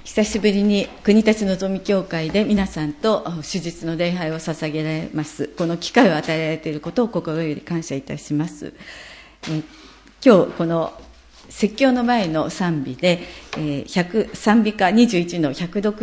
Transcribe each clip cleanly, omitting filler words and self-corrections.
久しぶりに国立のぞみ教会で皆さんと主日の礼拝を捧げられます。この機会を与えられていることを心より感謝いたします。今日この説教の前の賛美で、賛美歌21の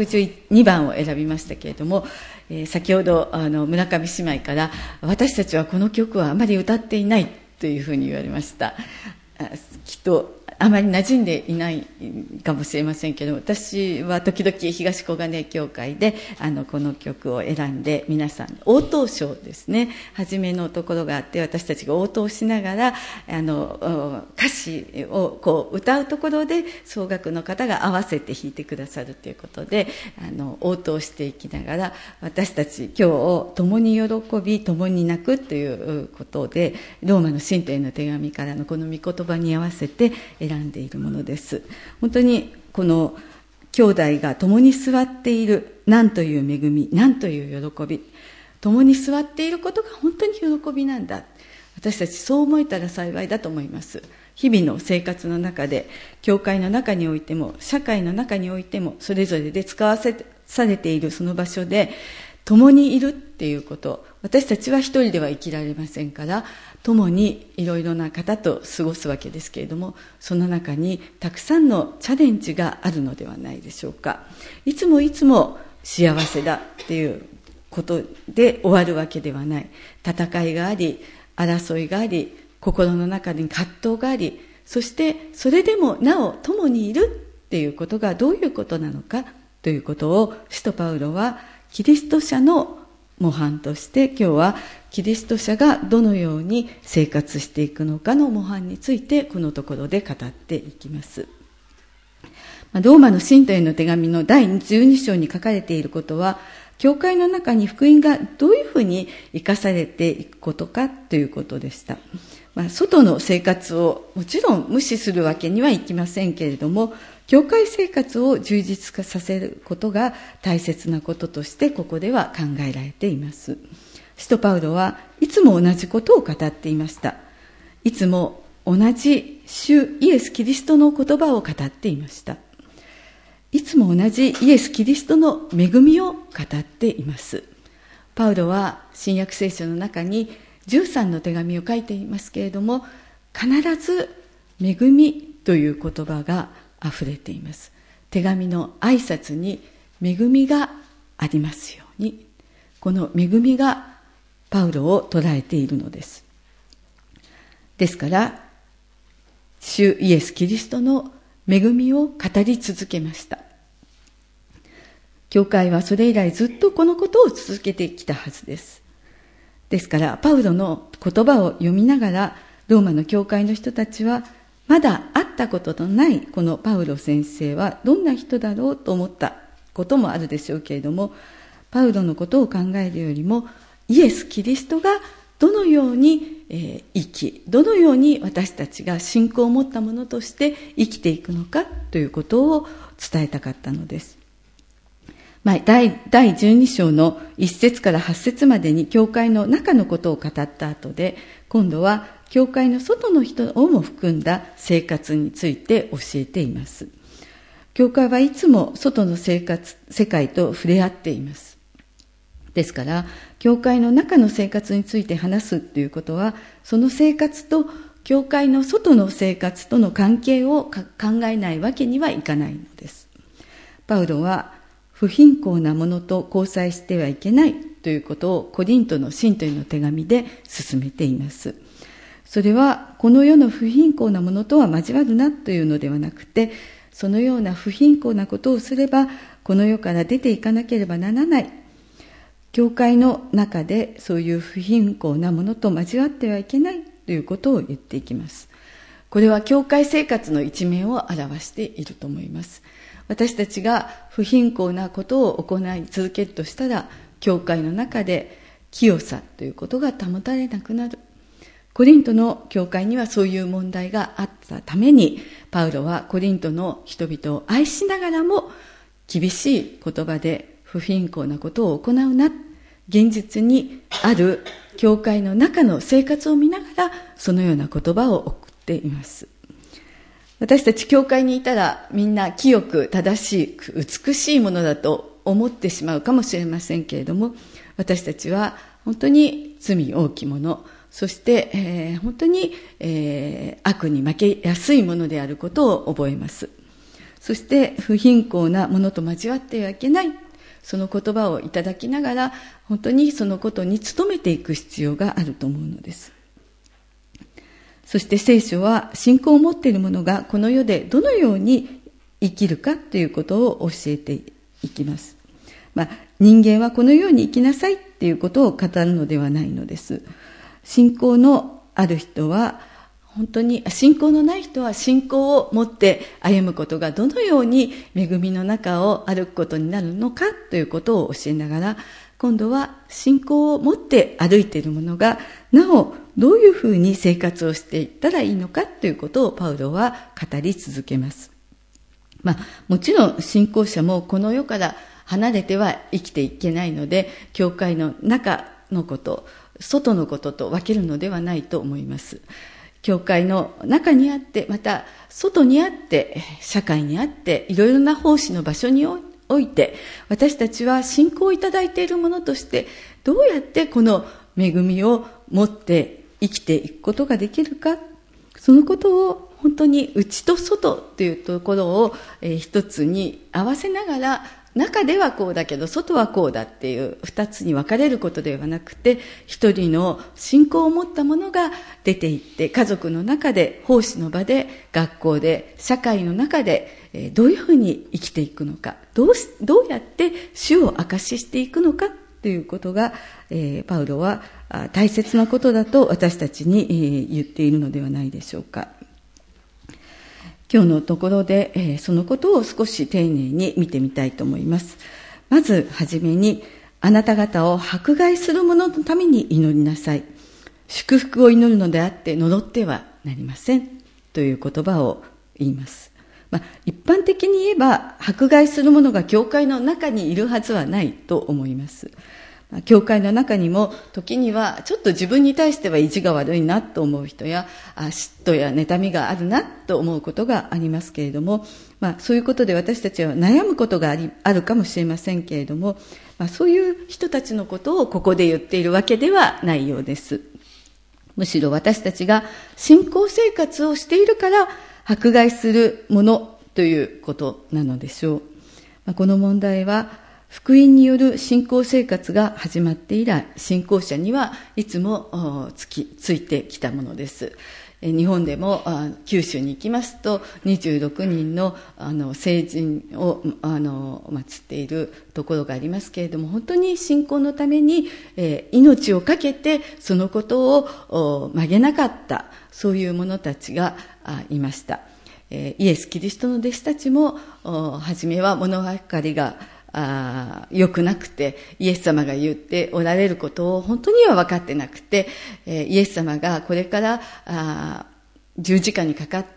162番を選びましたけれども、先ほど村上姉妹から私たちはこの曲はあまり歌っていないというふうに言われました。きっとあまり馴染んでいないかもしれませんけど、私は時々東小金教会でこの曲を選んで、皆さん応答唱ですね、初めのところがあって、私たちが応答しながら歌詞をこう歌うところで奏楽の方が合わせて弾いてくださるということで、応答していきながら、私たち今日を共に喜び共に泣くということで、ローマの信徒への手紙からのこの御言葉に合わせて選んでいるものです。本当にこの兄弟が共に座っている、なんという恵み、なんという喜び、共に座っていることが本当に喜びなんだ。私たちそう思えたら幸いだと思います。日々の生活の中で、教会の中においても社会の中においても、それぞれで使わされているその場所で共にいるっていうこと、私たちは一人では生きられませんから、共にいろいろな方と過ごすわけですけれども、その中にたくさんのチャレンジがあるのではないでしょうか。いつもいつも幸せだっていうことで終わるわけではない。戦いがあり、争いがあり、心の中に葛藤があり、そしてそれでもなお共にいるっていうことがどういうことなのかということを、使徒パウロはキリスト者の模範として、今日はキリスト者がどのように生活していくのかの模範について、このところで語っていきます。ローマの信徒への手紙の第12章に書かれていることは、教会の中に福音がどういうふうに生かされていくことかということでした。外の生活をもちろん無視するわけにはいきませんけれども、教会生活を充実化させることが大切なこととして、ここでは考えられています。使徒パウロはいつも同じことを語っていました。いつも同じ主イエス・キリストの言葉を語っていました。いつも同じイエス・キリストの恵みを語っています。パウロは新約聖書の中に13の手紙を書いていますけれども、必ず恵みという言葉があふれています。手紙の挨拶に恵みがありますように、この恵みがパウロを捉えているのです。ですから主イエス・キリストの恵みを語り続けました。教会はそれ以来ずっとこのことを続けてきたはずです。ですからパウロの言葉を読みながら、ローマの教会の人たちはまだ会ったことのないこのパウロ先生はどんな人だろうと思ったこともあるでしょうけれども、パウロのことを考えるよりも、イエス・キリストがどのように生き、どのように私たちが信仰を持ったものとして生きていくのかということを伝えたかったのです。第12章の1節から8節までに教会の中のことを語った後で、今度は教会の外の人をも含んだ生活について教えています。教会はいつも外の世界と触れ合っています。ですから、教会の中の生活について話すということは、その生活と教会の外の生活との関係を考えないわけにはいかないのです。パウロは不貧困なものと交際してはいけないということをコリントの信徒への手紙で進めています。それはこの世の不貧困なものとは交わるなというのではなくて、そのような不貧困なことをすればこの世から出ていかなければならない。教会の中でそういう不貧困なものと交わってはいけないということを言っていきます。これは教会生活の一面を表していると思います。私たちが不貧困なことを行い続けるとしたら、教会の中で清さということが保たれなくなる。コリントの教会にはそういう問題があったために、パウロはコリントの人々を愛しながらも、厳しい言葉で不貧困なことを行うな、現実にある教会の中の生活を見ながら、そのような言葉を送っています。 私たち教会にいたらみんな清く正しく美しいものだと思ってしまうかもしれませんけれども、私たちは本当に罪多きもの、そして、本当に、悪に負けやすいものであることを覚えます。そして不貧困なものと交わってはいけない、その言葉をいただきながら本当にそのことに努めていく必要があると思うのです。そして聖書は信仰を持っている者がこの世でどのように生きるかということを教えていきます。人間はこのように生きなさいっていうことを語るのではないのです。信仰のある人は本当に、信仰のない人は信仰を持って歩むことがどのように恵みの中を歩くことになるのかということを教えながら、今度は信仰を持って歩いている者がなおどういうふうに生活をしていったらいいのかということをパウロは語り続けます。もちろん信仰者もこの世から離れては生きていけないので、教会の中のこと、外のことと分けるのではないと思います。教会の中にあって、また外にあって、社会にあって、いろいろな奉仕の場所において、私たちは信仰をいただいているものとして、どうやってこの恵みを持って生きていくことができるか、そのことを本当に内と外というところを一つに合わせながら、中ではこうだけど外はこうだっていう二つに分かれることではなくて、一人の信仰を持った者が出て行って、家族の中で、奉仕の場で、学校で、社会の中でどういうふうに生きていくのか、どうやって主を証ししていくのかということが、パウロは大切なことだと私たちに言っているのではないでしょうか。今日のところで、そのことを少し丁寧に見てみたいと思います。まずはじめに、あなた方を迫害する者のために祈りなさい。祝福を祈るのであって呪ってはなりません。という言葉を言います。一般的に言えば、迫害する者が教会の中にいるはずはないと思います。教会の中にも時にはちょっと自分に対しては意地が悪いなと思う人や嫉妬や妬みがあるなと思うことがありますけれども、そういうことで私たちは悩むことがあるかもしれませんけれども、そういう人たちのことをここで言っているわけではないようです。むしろ私たちが信仰生活をしているから迫害するものということなのでしょう。この問題は福音による信仰生活が始まって以来、信仰者にはいつもついてきたものです。日本でも九州に行きますと26人の聖人を祀っているところがありますけれども、本当に信仰のために命を懸けてそのことを曲げなかった、そういう者たちがいました。イエス・キリストの弟子たちも初めは物分かりが良くなくて、イエス様が言っておられることを本当には分かってなくて、イエス様がこれから十字架にかかって、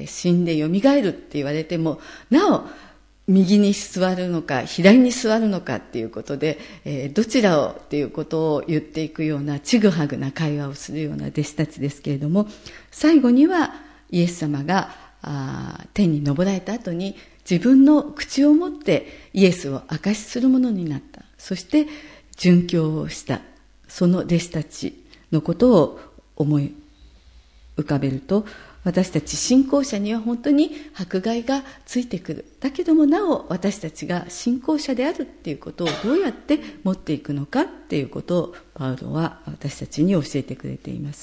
死んでよみがえるって言われてもなお右に座るのか左に座るのかっていうことで、どちらをっていうことを言っていくようなちぐはぐな会話をするような弟子たちですけれども、最後にはイエス様が天に昇られた後に自分の口を持ってイエスを証しするものになった。そして殉教をしたその弟子たちのことを思い浮かべると、私たち信仰者には本当に迫害がついてくる。だけどもなお私たちが信仰者であるっていうことをどうやって持っていくのかっていうことをパウロは私たちに教えてくれています。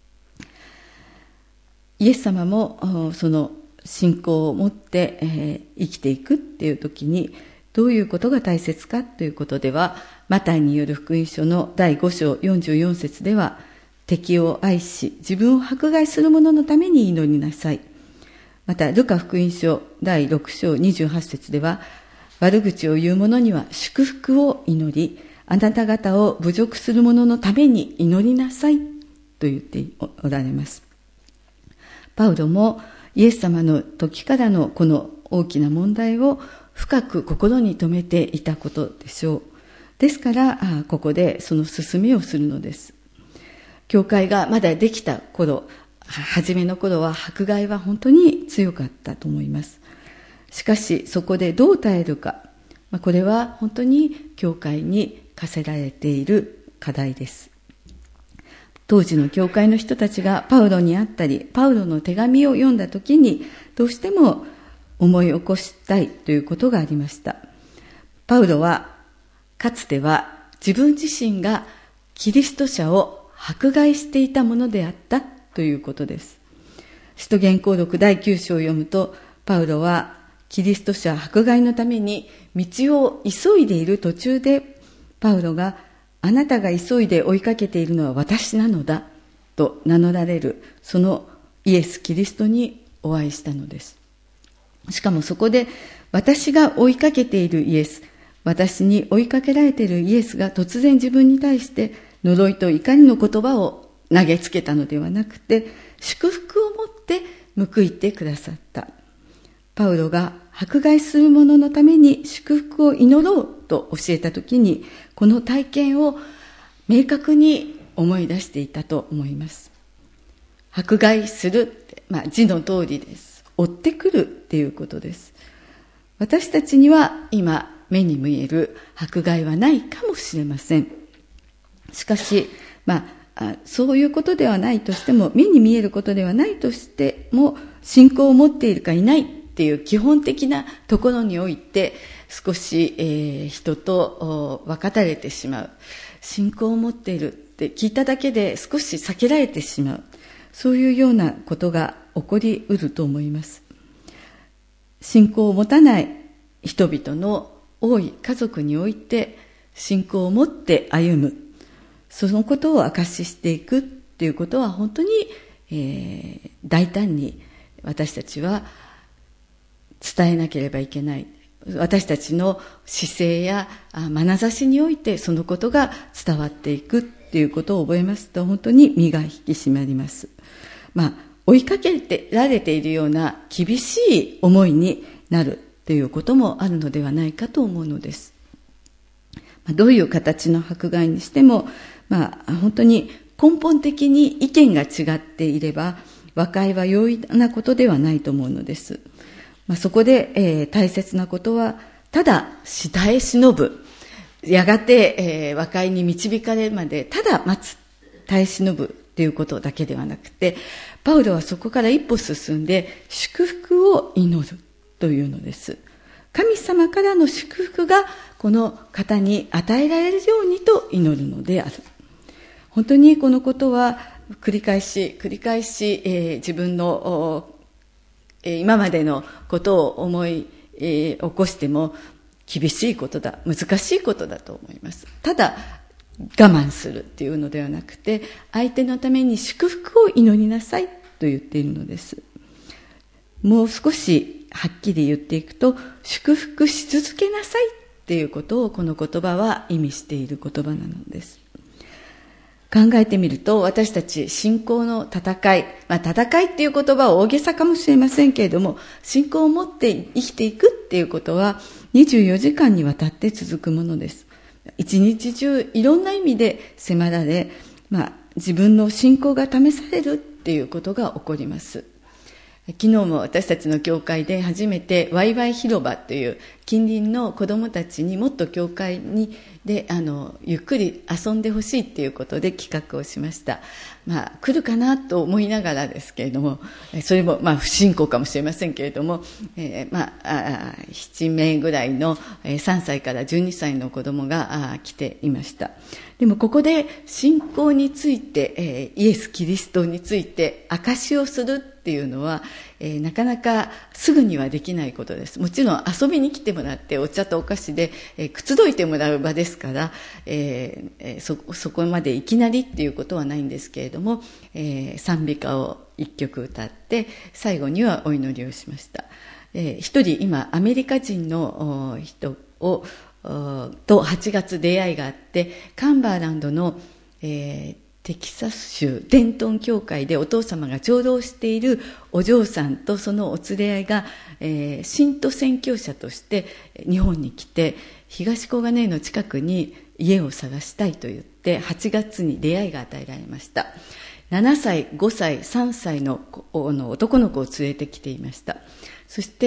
イエス様もその信仰を持って、生きていくっていう時にどういうことが大切かということでは、マタイによる福音書の第5章44節では、敵を愛し自分を迫害する者のために祈りなさい。またルカ福音書第6章28節では、悪口を言う者には祝福を祈り、あなた方を侮辱する者のために祈りなさいと言っておられます。パウロもイエス様の時からのこの大きな問題を深く心に留めていたことでしょう。ですからここでその勧めをするのです。教会がまだできた頃、 初めの頃は迫害は本当に強かったと思います。しかしそこでどう耐えるか、これは本当に教会に課せられている課題です。当時の教会の人たちがパウロに会ったり、パウロの手紙を読んだ時にどうしても思い起こしたいということがありました。パウロはかつては自分自身がキリスト者を迫害していたものであったということです。使徒言行録第9章を読むと、パウロはキリスト者迫害のために道を急いでいる途中で、パウロがあなたが急いで追いかけているのは私なのだと名乗られる、そのイエス・キリストにお会いしたのです。しかもそこで、私が追いかけているイエス、私に追いかけられているイエスが突然自分に対して呪いと怒りの言葉を投げつけたのではなくて、祝福を持って報いてくださった。パウロが迫害する者のために祝福を祈ろうと教えたときに、この体験を明確に思い出していたと思います。迫害するって、字の通りです。追ってくるっていうことです。私たちには今目に見える迫害はないかもしれません。しかし、そういうことではないとしても、目に見えることではないとしても、信仰を持っているかいないっていう基本的なところにおいて、少し、人と分かたれてしまう。信仰を持っているって聞いただけで少し避けられてしまう。そういうようなことが起こりうると思います。信仰を持たない人々の多い家族において、信仰を持って歩む。そのことを証ししていくっていうことは本当に、大胆に私たちは伝えなければいけない。私たちの姿勢や眼差しにおいてそのことが伝わっていくっていうことを覚えますと、本当に身が引き締まります。追いかけられているような厳しい思いになるということもあるのではないかと思うのです。どういう形の迫害にしても、本当に根本的に意見が違っていれば和解は容易なことではないと思うのです。そこで、大切なことは、ただ耐え忍ぶ、やがて、和解に導かれるまでただ待つ、耐え忍ぶということだけではなくて、パウロはそこから一歩進んで祝福を祈るというのです。神様からの祝福がこの方に与えられるようにと祈るのである。本当にこのことは繰り返し、自分の今までのことを思い起こしても厳しいことだ、難しいことだと思います。ただ我慢するっていうのではなくて、相手のために祝福を祈りなさいと言っているのです。もう少しはっきり言っていくと、祝福し続けなさいっていうことをこの言葉は意味している言葉なのです。考えてみると、私たち信仰の戦い、戦いっていう言葉は大げさかもしれませんけれども、信仰を持って生きていくっていうことは24時間にわたって続くものです。一日中いろんな意味で迫られ、自分の信仰が試されるっていうことが起こります。昨日も私たちの教会で初めてワイワイ広場という近隣の子どもたちにもっと教会でゆっくり遊んでほしいということで企画をしました。来るかなと思いながらですけれども、それも不信仰かもしれませんけれども、7名ぐらいの3歳から12歳の子どもが来ていました。でもここで信仰について、イエス・キリストについて証しをするっていうのは、なかなかすぐにはできないことです。もちろん遊びに来てもらってお茶とお菓子で、くつろいでもらう場ですから、そこまでいきなりっていうことはないんですけれども、賛美歌を一曲歌って最後にはお祈りをしました。一人今アメリカ人の人と8月出会いがあって、カンバーランドの、テキサス州デントン教会でお父様が長老しているお嬢さんとそのお連れ合いが、信徒宣教者として日本に来て、東小金井の近くに家を探したいと言って8月に出会いが与えられました。 7歳、5歳、3歳の男の子を連れてきていました。そして、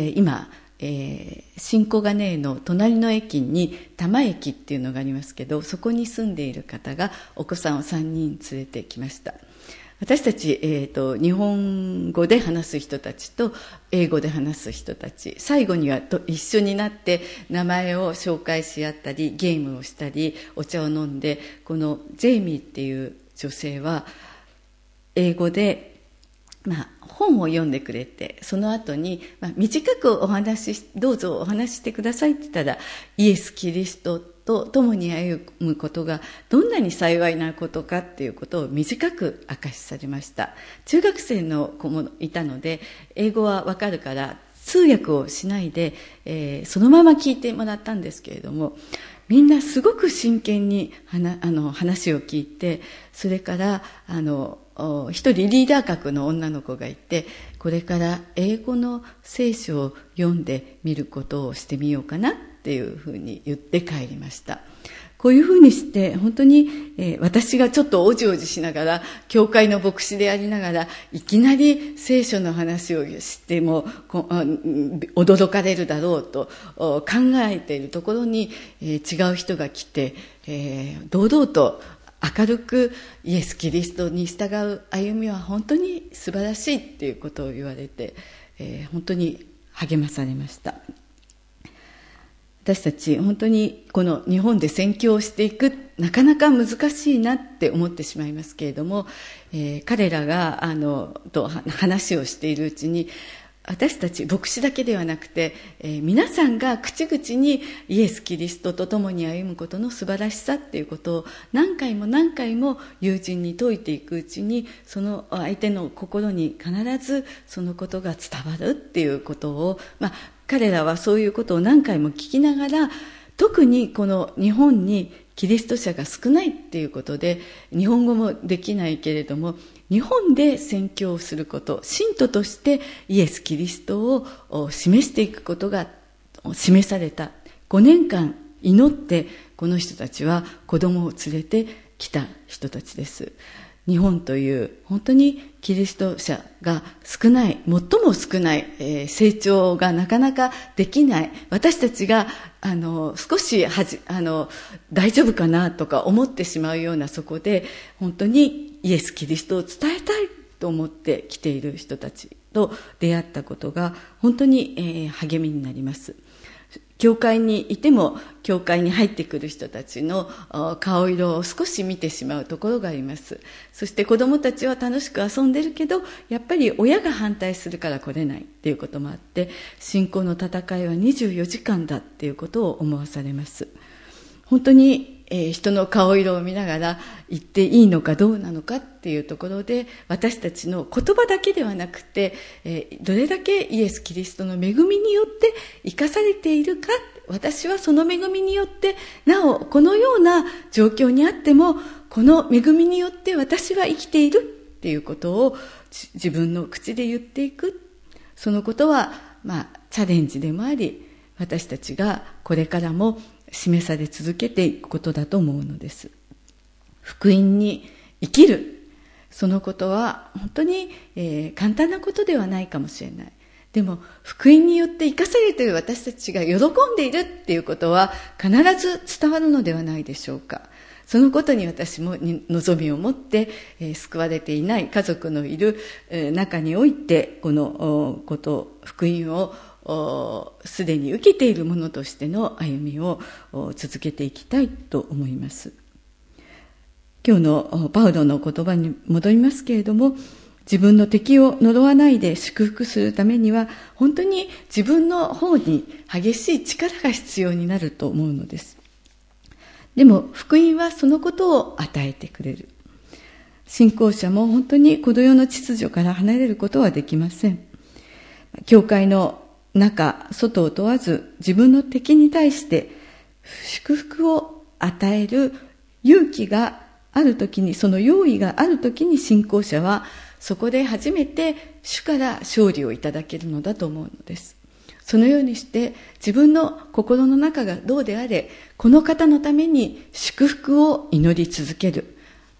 今、新小金井の隣の駅に多摩駅っていうのがありますけど、そこに住んでいる方がお子さんを3人連れてきました。私たち、日本語で話す人たちと英語で話す人たち、最後には一緒になって名前を紹介し合ったり、ゲームをしたり、お茶を飲んで、このジェイミーっていう女性は英語で、本を読んでくれて、その後に、短くどうぞお話してくださいって言ったら、イエス・キリストと共に歩むことがどんなに幸いなことかっていうことを短く明かしされました。中学生の子もいたので、英語はわかるから通訳をしないで、そのまま聞いてもらったんですけれども、みんなすごく真剣に話を聞いて、それから一人リーダー格の女の子がいて、これから英語の聖書を読んでみることをしてみようかなっていうふうに言って帰りました。こういうふうにして本当に、私がちょっとおじおじしながら、教会の牧師でありながら、いきなり聖書の話をしても驚かれるだろうと考えているところに、違う人が来て、堂々と明るくイエス・キリストに従う歩みは本当に素晴らしいっていうことを言われて、本当に励まされました。私たち本当にこの日本で宣教をしていく、なかなか難しいなって思ってしまいますけれども、彼らがと話をしているうちに、私たち牧師だけではなくて、皆さんが口々にイエス・キリストと共に歩むことの素晴らしさっていうことを何回も何回も友人に説いていくうちに、その相手の心に必ずそのことが伝わるっていうことを、彼らはそういうことを何回も聞きながら、特にこの日本にキリスト者が少ないっていうことで、日本語もできないけれども、日本で宣教をすること、信徒としてイエス・キリストを示していくことが示された。5年間祈って、この人たちは子供を連れてきた人たちです。日本という本当にキリスト者が少ない、最も少ない、成長がなかなかできない、私たちが少し大丈夫かなとか思ってしまうような、そこで本当にイエス・キリストを伝えたいと思って来ている人たちと出会ったことが本当に、励みになります。教会にいても、教会に入ってくる人たちの顔色を少し見てしまうところがあります。そして子どもたちは楽しく遊んでるけど、やっぱり親が反対するから来れないっていうこともあって、信仰の戦いは24時間だっていうことを思わされます。本当に人の顔色を見ながら言っていいのかどうなのかっていうところで、私たちの言葉だけではなくて、どれだけイエス・キリストの恵みによって生かされているか、私はその恵みによってなおこのような状況にあっても、この恵みによって私は生きているっていうことを自分の口で言っていく。そのことはチャレンジでもあり、私たちがこれからも示され続けていくことだと思うのです。福音に生きる、そのことは本当に、簡単なことではないかもしれない。でも福音によって生かされている私たちが喜んでいるっていうことは必ず伝わるのではないでしょうか。そのことに私も望みを持って、救われていない家族のいる、中において、このこと福音をすでに受けているものとしての歩みを続けていきたいと思います。今日のパウロの言葉に戻りますけれども、自分の敵を呪わないで祝福するためには、本当に自分の方に激しい力が必要になると思うのです。でも福音はそのことを与えてくれる。信仰者も本当にこの世の秩序から離れることはできません。教会の中、外を問わず、自分の敵に対して祝福を与える勇気があるときに、その用意があるときに信仰者はそこで初めて主から勝利をいただけるのだと思うのです。そのようにして自分の心の中がどうであれ、この方のために祝福を祈り続ける。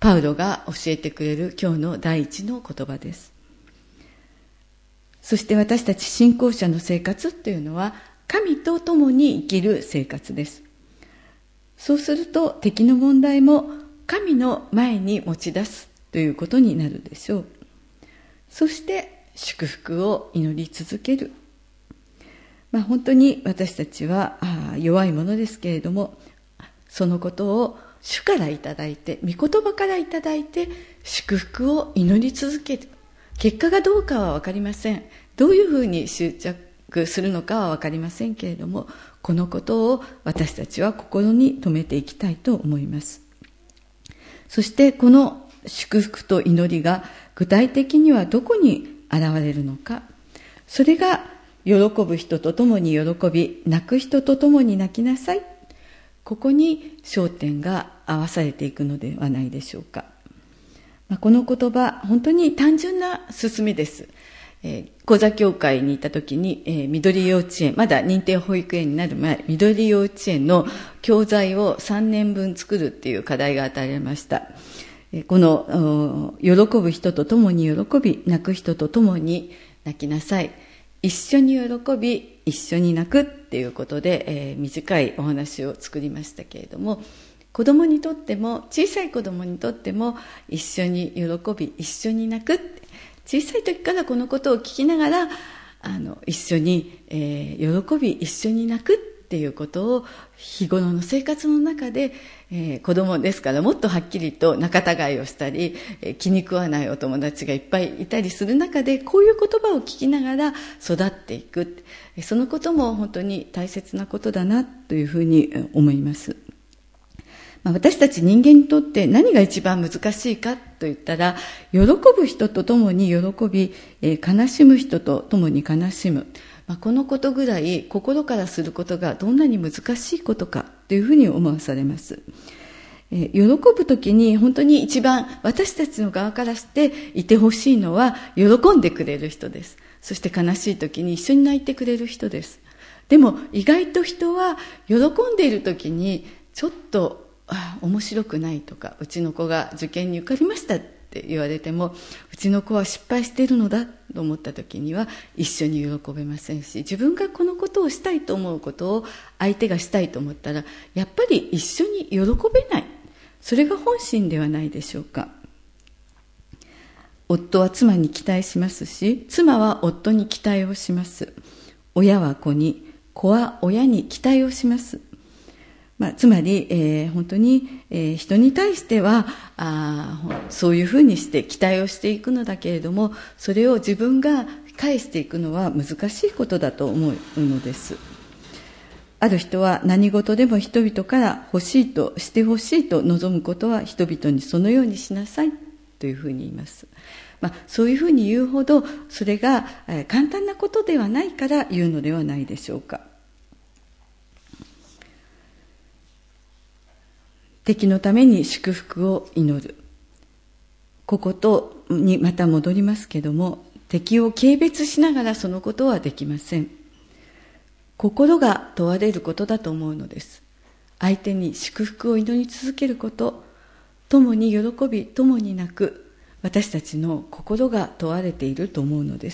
パウロが教えてくれる今日の第一の言葉です。そして私たち信仰者の生活というのは神と共に生きる生活です。そうすると敵の問題も神の前に持ち出すということになるでしょう。そして祝福を祈り続ける。本当に私たちは弱いものですけれども、そのことを主からいただいて、御言葉からいただいて祝福を祈り続ける。結果がどうかは分かりません。どういうふうに執着するのかは分かりませんけれども、このことを私たちは心に留めていきたいと思います。そしてこの祝福と祈りが具体的にはどこに現れるのか。それが喜ぶ人と共に喜び、泣く人と共に泣きなさい。ここに焦点が合わされていくのではないでしょうか。この言葉、本当に単純な勧めです。講座協会にいた時に、緑幼稚園、まだ認定保育園になる前、緑幼稚園の教材を3年分作るっていう課題が与えられました。この喜ぶ人と共に喜び、泣く人と共に泣きなさい。一緒に喜び、一緒に泣くっていうことで、短いお話を作りましたけれども、子供にとっても、小さい子供にとっても一緒に喜び、一緒に泣くって、小さい時からこのことを聞きながら一緒に、喜び一緒に泣くっていうことを日頃の生活の中で、子供ですからもっとはっきりと仲違いをしたり、気に食わないお友達がいっぱいいたりする中で、こういう言葉を聞きながら育っていく、そのことも本当に大切なことだなというふうに思います。私たち人間にとって何が一番難しいかと言ったら、喜ぶ人と共に喜び、悲しむ人と共に悲しむ。このことぐらい心からすることがどんなに難しいことかというふうに思わされます。喜ぶときに本当に一番私たちの側からしていてほしいのは喜んでくれる人です。そして悲しいときに一緒に泣いてくれる人です。でも意外と人は喜んでいるときにちょっと面白くないとか、うちの子が受験に受かりましたって言われても、うちの子は失敗しているのだと思った時には一緒に喜べませんし、自分がこのことをしたいと思うことを相手がしたいと思ったらやっぱり一緒に喜べない。それが本心ではないでしょうか。夫は妻に期待しますし、妻は夫に期待をします。親は子に、子は親に期待をします。つまり、本当に、人に対してはそういうふうにして期待をしていくのだけれども、それを自分が返していくのは難しいことだと思うのです。ある人は何事でも人々から欲しいとしてほしいと望むことは人々にそのようにしなさいというふうに言います。そういうふうに言うほどそれが簡単なことではないから言うのではないでしょうか。敵のために祝福を祈る。こことにまた戻りますけども、敵を軽蔑しながらそのことはできません。心が問われることだと思うのです。相手に祝福を祈り続けること、共に喜び、共に泣く、私たちの心が問われていると思うのです。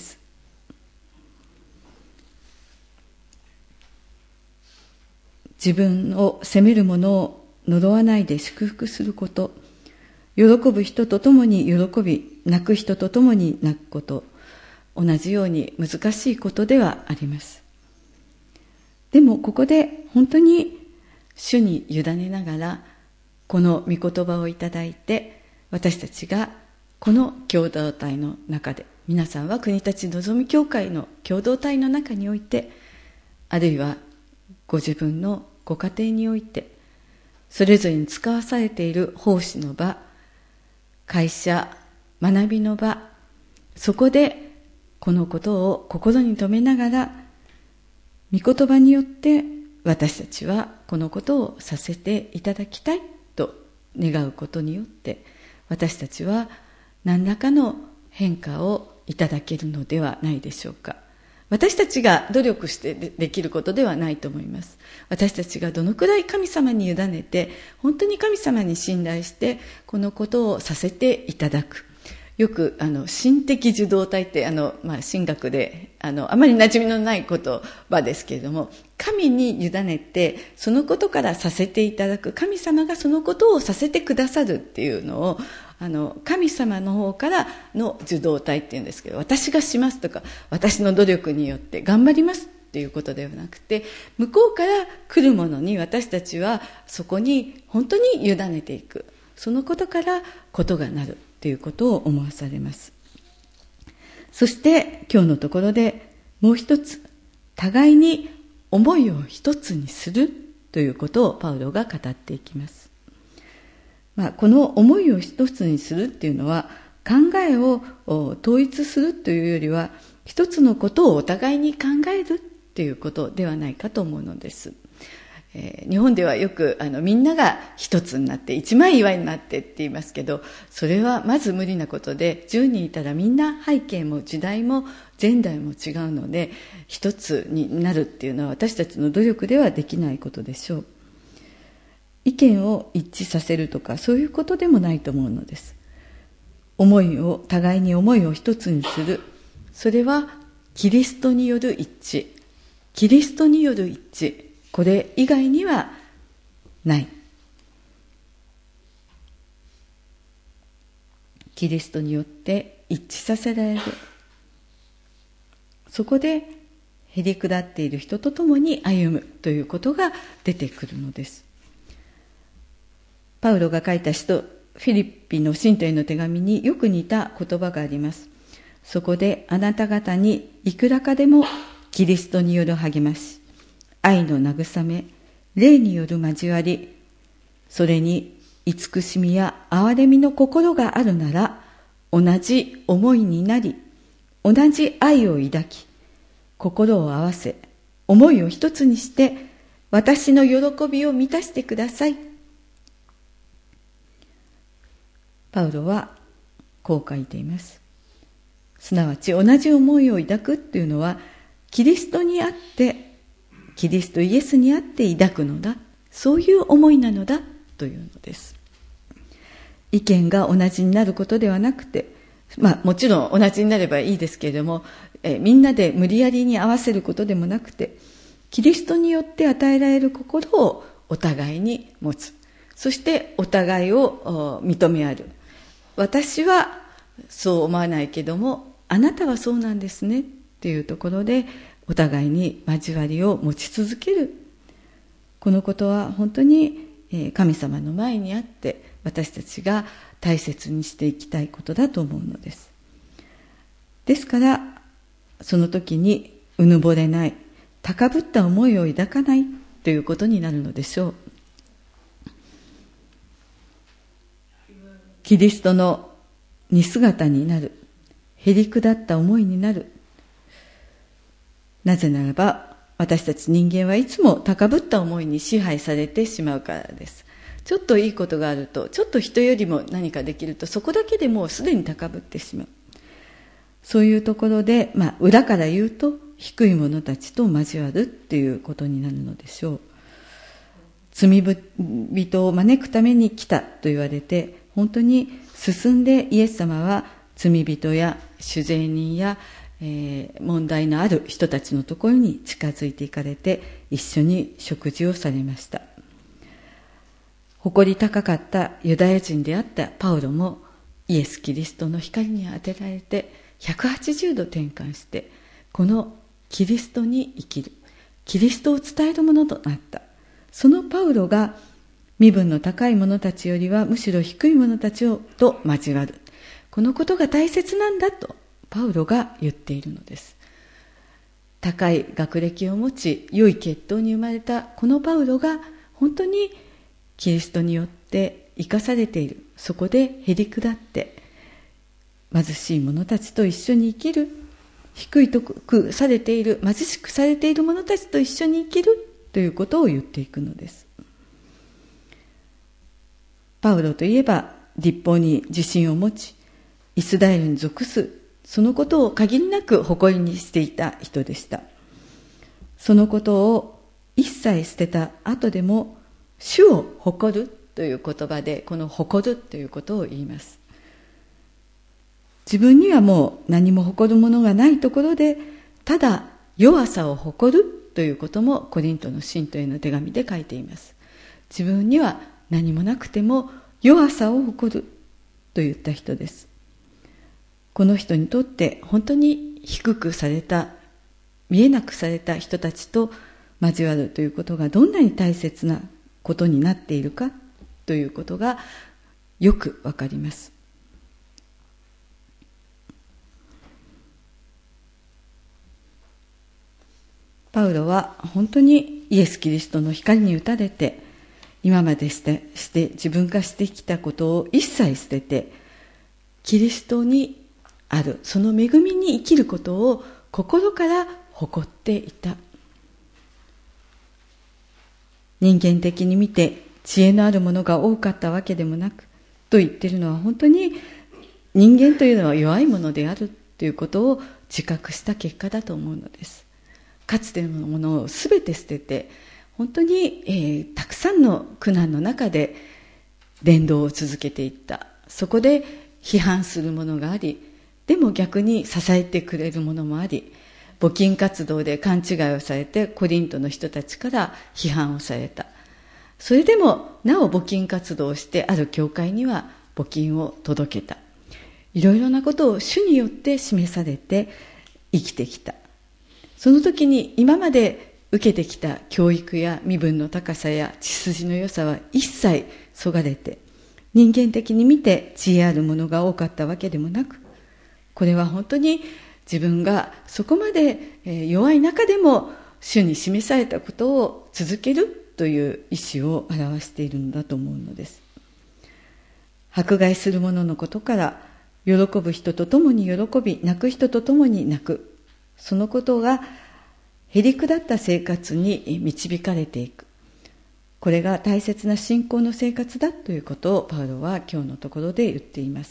自分を責める者を呪わないで祝福すること、喜ぶ人と共に喜び、泣く人と共に泣くこと、同じように難しいことではあります。でもここで本当に主に委ねながら、この御言葉をいただいて、私たちがこの共同体の中で、皆さんは国立のぞみ教会の共同体の中において、あるいはご自分のご家庭において、それぞれに使わされている奉仕の場、会社、学びの場、そこでこのことを心に留めながら、御言葉によって私たちはこのことをさせていただきたいと願うことによって、私たちは何らかの変化をいただけるのではないでしょうか。 私たちが努力してできることではないと思います。私たちがどのくらい神様に委ねて、本当に神様に信頼してこのことをさせていただく。よく心的受動体って神学であまり馴染みのない言葉ですけれども、神に委ねてそのことからさせていただく、神様がそのことをさせてくださるっていうのを神様の方からの受動体っていうんですけど、私がしますとか私の努力によって頑張りますっていうことではなくて、向こうから来るものに私たちはそこに本当に委ねていく、そのことからことがなるということを思わされます。そして今日のところでもう一つ、互いに思いを一つにするということをパウロが語っていきます。この思いを一つにするっていうのは、考えを統一するというよりは一つのことをお互いに考えるっていうことではないかと思うのです。日本ではよくみんなが一つになって一枚岩になってって言いますけど、それはまず無理なことで、10人いたらみんな背景も時代も前代も違うので、一つになるっていうのは私たちの努力ではできないことでしょう。意見を一致させるとかそういうことでもないと思うのです。互いに思いを一つにする、それはキリストによる一致、キリストによる一致、これ以外にはない。キリストによって一致させられる。そこでへりくだっている人と共に歩むということが出てくるのです。パウロが書いたフィリピの信徒への手紙によく似た言葉があります。そこであなた方にいくらかでもキリストによる励まし、愛の慰め、霊による交わり、それに慈しみや憐れみの心があるなら、同じ思いになり、同じ愛を抱き、心を合わせ、思いを一つにして、私の喜びを満たしてください。パウロはこう書いています。すなわち同じ思いを抱くっていうのは、キリストにあって、キリストイエスにあって抱くのだ、そういう思いなのだというのです。意見が同じになることではなくて、もちろん同じになればいいですけれども、みんなで無理やりに合わせることでもなくて、キリストによって与えられる心をお互いに持つ。そしてお互いを認め合う。私はそう思わないけども、あなたはそうなんですねっていうところでお互いに交わりを持ち続ける。このことは本当に神様の前にあって私たちが大切にしていきたいことだと思うのです。ですからその時にうぬぼれない、高ぶった思いを抱かないということになるのでしょう。キリストの似姿になる、へりくだった思いになる。なぜならば私たち人間はいつも高ぶった思いに支配されてしまうからです。ちょっといいことがあると、ちょっと人よりも何かできると、そこだけでもうすでに高ぶってしまう。そういうところで、裏から言うと低い者たちと交わるっていうことになるのでしょう。罪人を招くために来たと言われて、本当に進んでイエス様は罪人や主税人や、問題のある人たちのところに近づいていかれて、一緒に食事をされました。誇り高かったユダヤ人であったパウロもイエス・キリストの光に当てられて180度転換して、このキリストに生きる、キリストを伝えるものとなった。そのパウロが身分の高い者たちよりはむしろ低い者たちと交わる、このことが大切なんだとパウロが言っているのです。高い学歴を持ち良い血統に生まれたこのパウロが本当にキリストによって生かされている。そこでへりくだって貧しい者たちと一緒に生きる、低いとくされている、貧しくされている者たちと一緒に生きるということを言っていくのです。パウロといえば立法に自信を持ち、イスラエルに属すそのことを限りなく誇りにしていた人でした。そのことを一切捨てた後でも、主を誇るという言葉で、この誇るということを言います。自分にはもう何も誇るものがないところで、ただ弱さを誇るということもコリントの信徒への手紙で書いています。自分には何もなくても弱さを誇ると言った人です。この人にとって本当に低くされた、見えなくされた人たちと交わるということがどんなに大切なことになっているかということがよくわかります。パウロは本当にイエス・キリストの光に打たれて、今までして自分がしてきたことを一切捨てて、キリストにあるその恵みに生きることを心から誇っていた。人間的に見て知恵のあるものが多かったわけでもなく、と言っているのは本当に人間というのは弱いものであるということを自覚した結果だと思うのです。かつてのものをすべて捨てて、本当に、たくさんの苦難の中で伝道を続けていった。そこで批判するものがあり、でも逆に支えてくれるものもあり、募金活動で勘違いをされてコリントの人たちから批判をされた。それでもなお募金活動をしてある教会には募金を届けた。いろいろなことを主によって示されて生きてきた。その時に今まで受けてきた教育や身分の高さや血筋の良さは一切そがれて、人間的に見て知恵あるものが多かったわけでもなく、これは本当に自分がそこまで弱い中でも主に示されたことを続けるという意思を表しているのだと思うのです。迫害する者のことから喜ぶ人と共に喜び、泣く人と共に泣く、そのことがへりくだった生活に導かれていく。これが大切な信仰の生活だということをパウロは今日のところで言っています。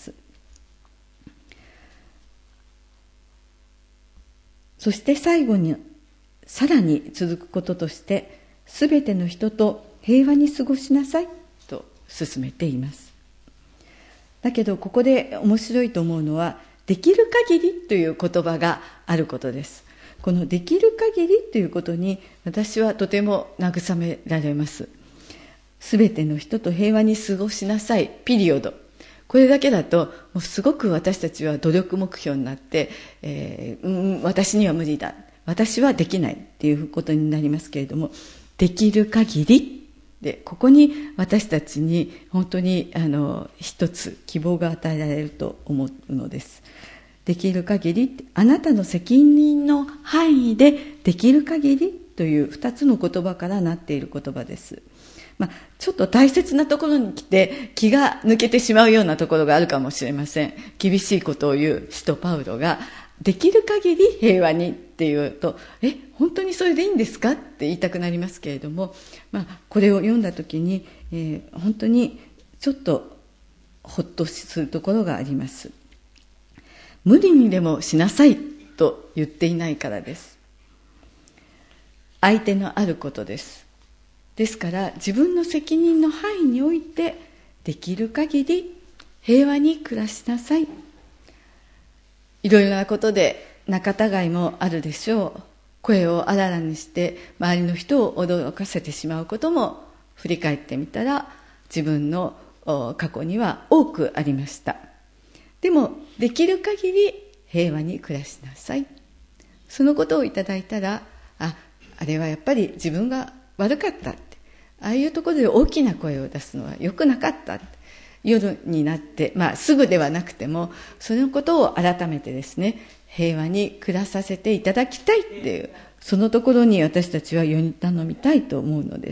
そして最後にさらに続くこととして、すべての人と平和に過ごしなさいと進めています。だけどここで面白いと思うのは、できる限りという言葉があることです。このできる限りということに私はとても慰められます。すべての人と平和に過ごしなさい、ピリオド。これだけだともうすごく私たちは努力目標になって、私には無理だ、私はできないっていうことになりますけれども、できる限りで、ここに私たちに本当に一つ希望が与えられると思うのです。できる限り、あなたの責任の範囲でできる限りという二つの言葉からなっている言葉です。ちょっと大切なところに来て気が抜けてしまうようなところがあるかもしれません。厳しいことを言う使徒パウロができる限り平和にっていうと、本当にそれでいいんですかって言いたくなりますけれども、これを読んだ時に、本当にちょっとほっとするところがあります。無理にでもしなさいと言っていないからです。相手のあることです。ですから自分の責任の範囲においてできる限り平和に暮らしなさい。いろいろなことで仲違いもあるでしょう。声をあららにして周りの人を驚かせてしまうことも振り返ってみたら自分の過去には多くありました。でもできる限り平和に暮らしなさい。そのことをいただいたら、あれはやっぱり自分が悪かったって、ああいうところで大きな声を出すのは良くなかったって、夜になって、すぐではなくてもそのことを改めてですね、平和に暮らさせていただきたいっていう、そのところに私たちはより頼みたいと思うのです。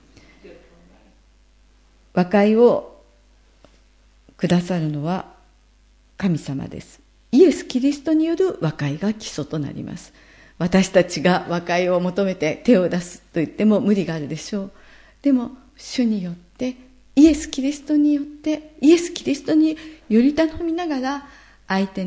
和解をくださるのは神様です。イエス・キリストによる和解が基礎となります。私たちが和解を求めて手を出すと言っても無理があるでしょう。でも主によってイエス・キリストによってイエス・キリストにより頼みながら相手の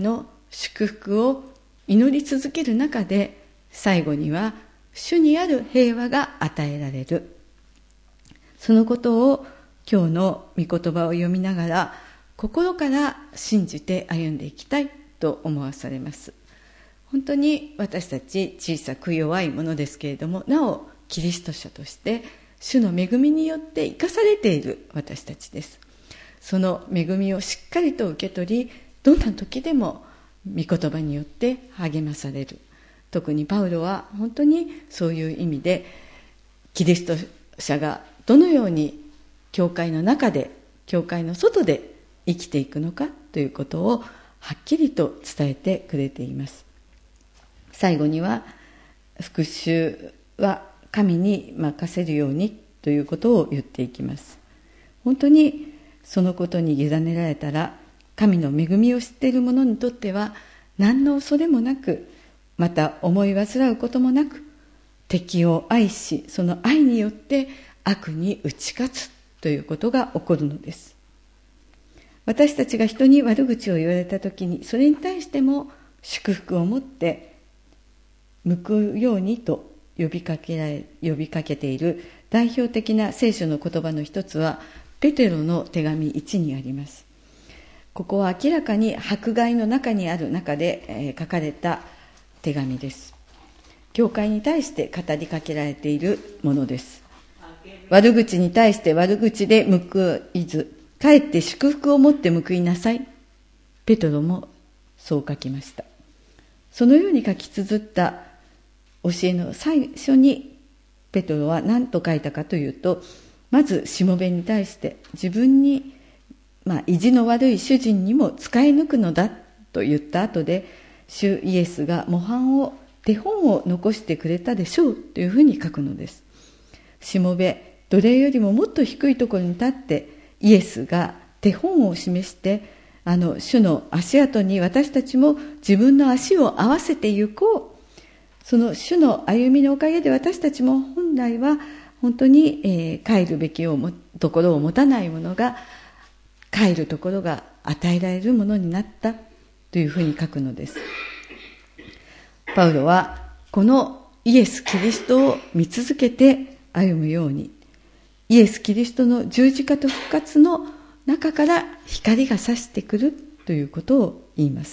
祝福を祈り続ける中で、最後には主にある平和が与えられる。そのことを今日の御言葉を読みながら、心から信じて歩んでいきたいと思わされます。本当に私たち小さく弱いものですけれども、なおキリスト者として主の恵みによって生かされている私たちです。その恵みをしっかりと受け取り、どんな時でも御言葉によって励まされる。特にパウロは本当にそういう意味で、キリスト者がどのように教会の中で、教会の外で生きていくのかということをはっきりと伝えてくれています。最後には、復讐は神に任せるようにということを言っていきます。本当にそのことに委ねられたら、神の恵みを知っている者にとっては何の恐れもなく、また思い煩うこともなく、敵を愛し、その愛によって悪に打ち勝つということが起こるのです。私たちが人に悪口を言われたときに、それに対しても祝福を持って報うようにと呼びかけている代表的な聖書の言葉の一つは、ペテロの手紙1にあります。ここは明らかに迫害の中にある中で書かれた手紙です。教会に対して語りかけられているものです。悪口に対して悪口で報いず、かえって祝福を持って報いなさい。ペテロもそう書きました。そのように書き綴った教えの最初に、ペテロは何と書いたかというと、まずしもべに対して自分に、意地の悪い主人にも使い抜くのだと言った後で、主イエスが手本を残してくれたでしょうというふうに書くのです。しもべ、奴隷よりももっと低いところに立ってイエスが手本を示して、主の足跡に私たちも自分の足を合わせて行こう。その主の歩みのおかげで私たちも本来は本当に、帰るべきところを持たないものが、帰るところが与えられるものになったというふうに書くのです。パウロはこのイエス・キリストを見続けて歩むように、イエス・キリストの十字架と復活の中から光が差してくるということを言います。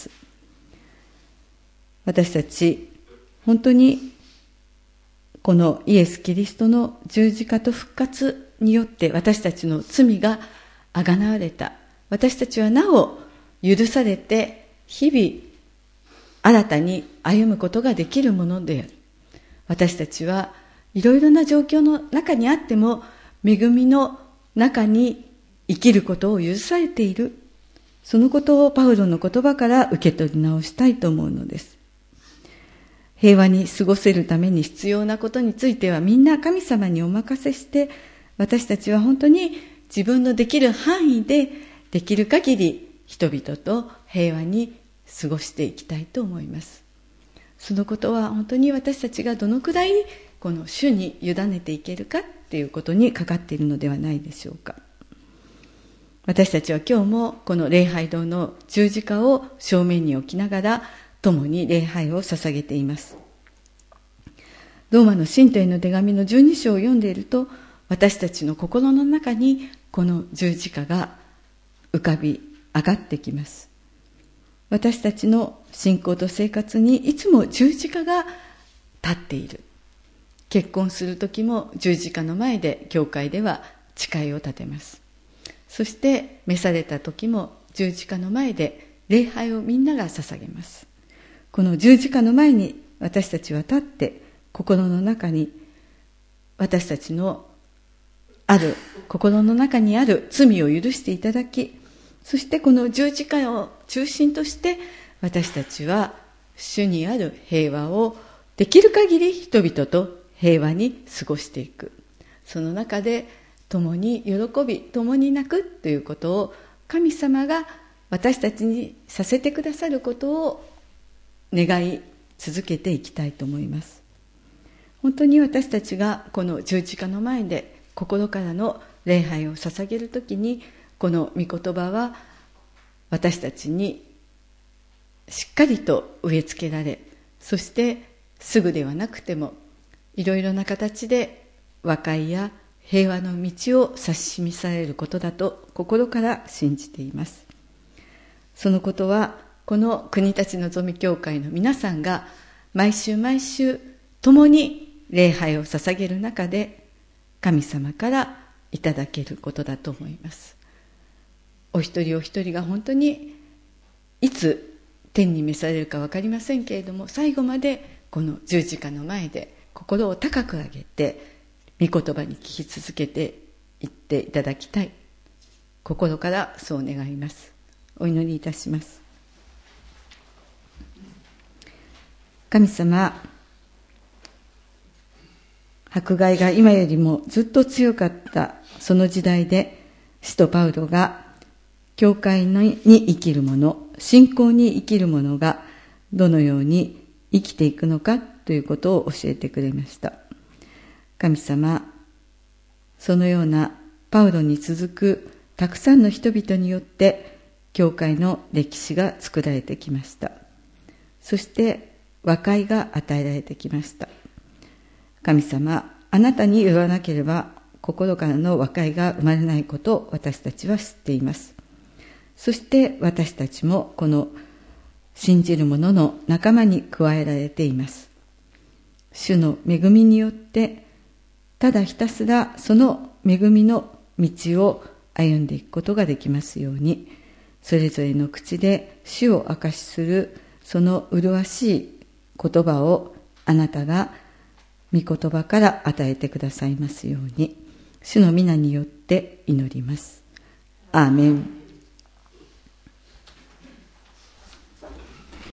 私たち本当にこのイエス・キリストの十字架と復活によって私たちの罪があがなわれた。私たちはなお許されて日々新たに歩むことができるものである。私たちはいろいろな状況の中にあっても恵みの中に生きることを許されている。そのことをパウロの言葉から受け取り直したいと思うのです。平和に過ごせるために必要なことについてはみんな神様にお任せして、私たちは本当に自分のできる範囲でできる限り人々と平和に過ごしていきたいと思います。そのことは本当に私たちがどのくらいこの主に委ねていけるかっていうことにかかっているのではないでしょうか。私たちは今日もこの礼拝堂の十字架を正面に置きながら共に礼拝を捧げています。ローマの信徒への手紙の12章を読んでいると、私たちの心の中にこの十字架が浮かび上がってきます。私たちの信仰と生活にいつも十字架が立っている。結婚する時も十字架の前で教会では誓いを立てます。そして召された時も十字架の前で礼拝をみんなが捧げます。この十字架の前に私たちは立って、心の中に私たちの心の中にある罪を許していただき、そしてこの十字架を中心として私たちは主にある平和をできる限り人々と平和に過ごしていく。その中で共に喜び、共に泣くということを神様が私たちにさせてくださることを願い続けていきたいと思います。本当に私たちがこの十字架の前で心からの礼拝を捧げるときに、この御言葉は私たちにしっかりと植え付けられ、そしてすぐではなくてもいろいろな形で和解や平和の道を指し示されることだと心から信じています。そのことはこの国立のぞみ教会の皆さんが毎週毎週共に礼拝を捧げる中で神様からいただけることだと思います。お一人お一人が本当にいつ天に召されるか分かりませんけれども、最後までこの十字架の前で心を高く上げて御言葉に聞き続けていっていただきたい、心からそう願います。お祈りいたします。神様、迫害が今よりもずっと強かったその時代で、使徒パウロが教会に生きる者、信仰に生きる者がどのように生きていくのかということを教えてくれました。神様、そのようなパウロに続くたくさんの人々によって教会の歴史が作られてきました。そして和解が与えられてきました。神様、あなたに言わなければ心からの和解が生まれないことを私たちは知っています。そして私たちもこの信じる者の仲間に加えられています。主の恵みによってただひたすらその恵みの道を歩んでいくことができますように、それぞれの口で主を証しするその麗しい言葉をあなたが御言葉から与えてくださいますように、主の皆によって祈ります。アーメン。